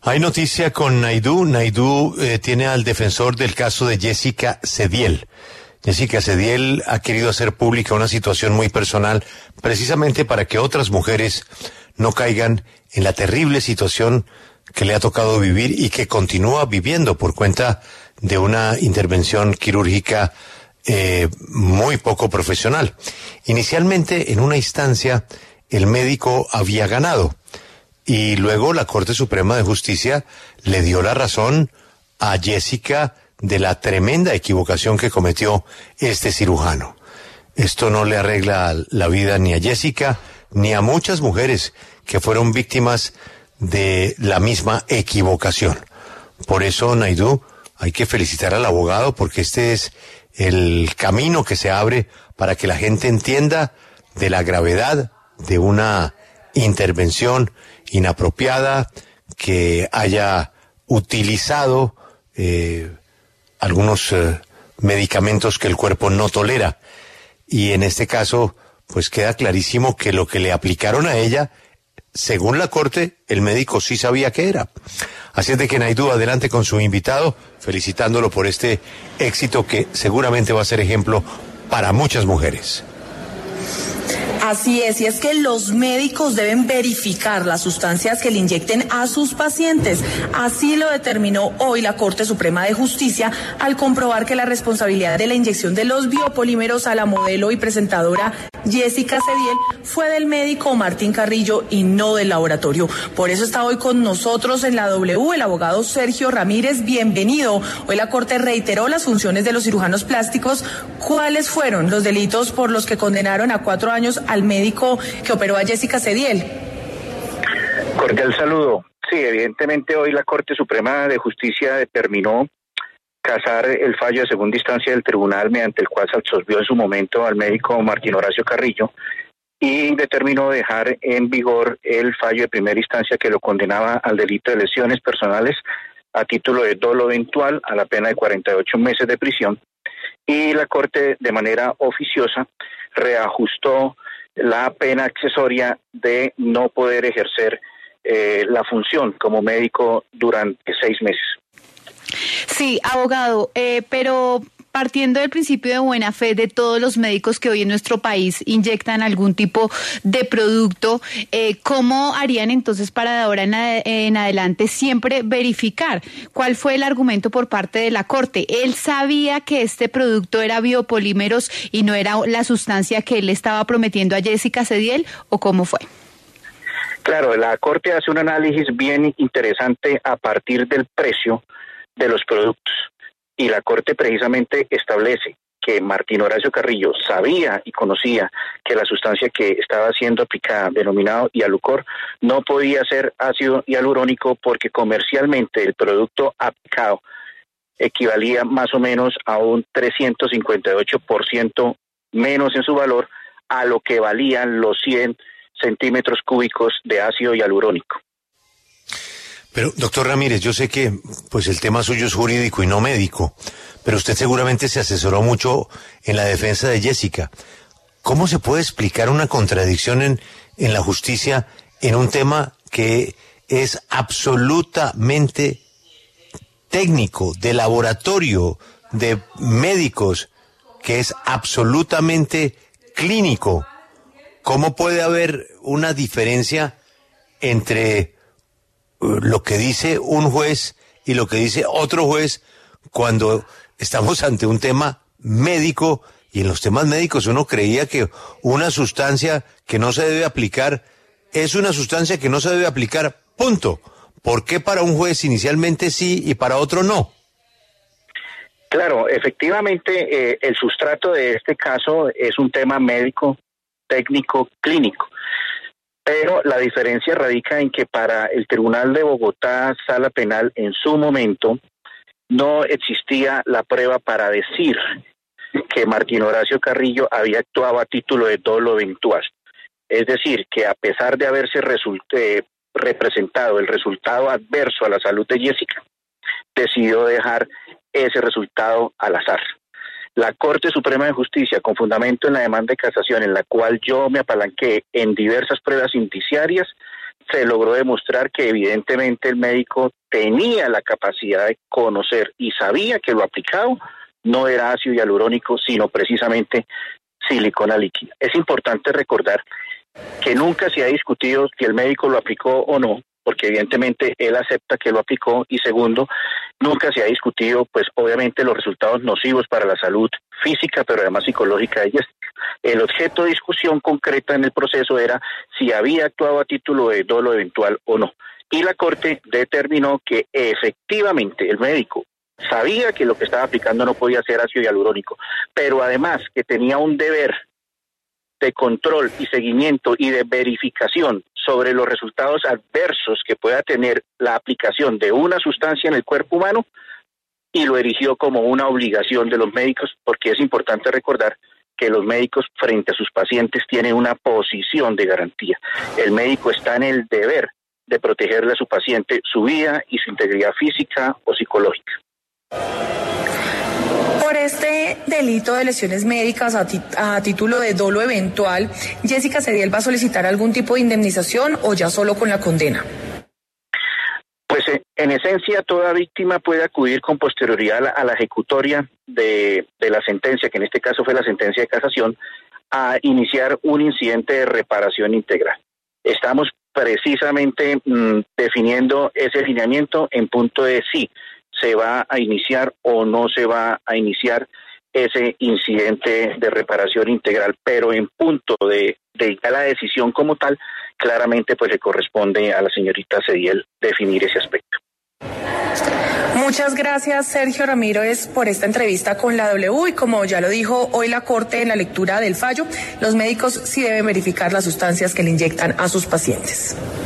Hay noticia con Naidoo. Naidoo tiene al defensor del caso de Jessica Cediel. Jessica Cediel ha querido hacer pública una situación muy personal, precisamente para que otras mujeres no caigan en la terrible situación que le ha tocado vivir y que continúa viviendo por cuenta de una intervención quirúrgica muy poco profesional. Inicialmente, en una instancia, el médico había ganado y luego la Corte Suprema de Justicia le dio la razón a Jessica de la tremenda equivocación que cometió este cirujano. Esto no le arregla la vida ni a Jessica ni a muchas mujeres que fueron víctimas de la misma equivocación. Por eso, Naidoo, hay que felicitar al abogado porque este es el camino que se abre para que la gente entienda de la gravedad de una intervención inapropiada, que haya utilizado algunos medicamentos que el cuerpo no tolera. Y en este caso, pues queda clarísimo que lo que le aplicaron a ella, según la Corte, el médico sí sabía qué era. Así es de que Naidoo, adelante con su invitado, felicitándolo por este éxito que seguramente va a ser ejemplo para muchas mujeres. Así es, y es que los médicos deben verificar las sustancias que le inyecten a sus pacientes. Así lo determinó hoy la Corte Suprema de Justicia al comprobar que la responsabilidad de la inyección de los biopolímeros a la modelo y presentadora Jessica Cediel fue del médico Martín Carrillo y no del laboratorio. Por eso está hoy con nosotros en la W el abogado Sergio Ramírez. Bienvenido. Hoy la Corte reiteró las funciones de los cirujanos plásticos. ¿Cuáles fueron los delitos por los que condenaron a 4 años al médico que operó a Jessica Cediel? Cordial saludo. Sí, evidentemente hoy la Corte Suprema de Justicia determinó casar el fallo de segunda instancia del tribunal mediante el cual se absolvió en su momento al médico Martín Horacio Carrillo y determinó dejar en vigor el fallo de primera instancia que lo condenaba al delito de lesiones personales a título de dolo eventual a la pena de 48 meses de prisión, y la Corte de manera oficiosa reajustó la pena accesoria de no poder ejercer la función como médico durante 6 meses. Sí, abogado, pero partiendo del principio de buena fe de todos los médicos que hoy en nuestro país inyectan algún tipo de producto, ¿cómo harían entonces para de ahora en adelante siempre verificar? ¿Cuál fue el argumento por parte de la Corte? ¿Él sabía que este producto era biopolímeros y no era la sustancia que él estaba prometiendo a Jessica Cediel, o cómo fue? Claro, la Corte hace un análisis bien interesante a partir del precio de los productos, y la Corte precisamente establece que Martín Horacio Carrillo sabía y conocía que la sustancia que estaba siendo aplicada, denominado Hialucor, no podía ser ácido hialurónico porque comercialmente el producto aplicado equivalía más o menos a un 358% menos en su valor a lo que valían los 100 centímetros cúbicos de ácido hialurónico. Pero, doctor Ramírez, yo sé que pues el tema suyo es jurídico y no médico, pero usted seguramente se asesoró mucho en la defensa de Jessica. ¿Cómo se puede explicar una contradicción en la justicia en un tema que es absolutamente técnico, de laboratorio, de médicos, que es absolutamente clínico? ¿Cómo puede haber una diferencia entre lo que dice un juez y lo que dice otro juez cuando estamos ante un tema médico? Y en los temas médicos uno creía que una sustancia que no se debe aplicar es una sustancia que no se debe aplicar, punto. ¿Por qué para un juez inicialmente sí y para otro no? Claro, efectivamente el sustrato de este caso es un tema médico, técnico, clínico. Pero la diferencia radica en que para el Tribunal de Bogotá, Sala Penal, en su momento, no existía la prueba para decir que Martín Horacio Carrillo había actuado a título de dolo eventual. Es decir, que a pesar de haberse representado el resultado adverso a la salud de Jessica, decidió dejar ese resultado al azar. La Corte Suprema de Justicia, con fundamento en la demanda de casación, en la cual yo me apalanqué en diversas pruebas indiciarias, se logró demostrar que evidentemente el médico tenía la capacidad de conocer y sabía que lo aplicado no era ácido hialurónico, sino precisamente silicona líquida. Es importante recordar que nunca se ha discutido si el médico lo aplicó o no, porque evidentemente él acepta que lo aplicó, y segundo, nunca se ha discutido, pues obviamente, los resultados nocivos para la salud física, pero además psicológica de Jessica. El objeto de discusión concreta en el proceso era si había actuado a título de dolo eventual o no. Y la Corte determinó que efectivamente el médico sabía que lo que estaba aplicando no podía ser ácido hialurónico, pero además que tenía un deber de control y seguimiento y de verificación sobre los resultados adversos que pueda tener la aplicación de una sustancia en el cuerpo humano, y lo erigió como una obligación de los médicos, porque es importante recordar que los médicos frente a sus pacientes tienen una posición de garantía. El médico está en el deber de protegerle a su paciente su vida y su integridad física o psicológica. Por este delito de lesiones médicas a título de dolo eventual, ¿Jessica Cediel va a solicitar algún tipo de indemnización o ya solo con la condena? Pues en esencia toda víctima puede acudir con posterioridad a la ejecutoria de la sentencia, que en este caso fue la sentencia de casación, a iniciar un incidente de reparación integral. Estamos precisamente definiendo ese lineamiento en punto de si se va a iniciar o no se va a iniciar ese incidente de reparación integral, pero en punto de la decisión como tal, claramente pues le corresponde a la señorita Cediel definir ese aspecto. Muchas gracias, Sergio Ramírez, por esta entrevista con la W, y como ya lo dijo hoy la Corte en la lectura del fallo, los médicos sí deben verificar las sustancias que le inyectan a sus pacientes.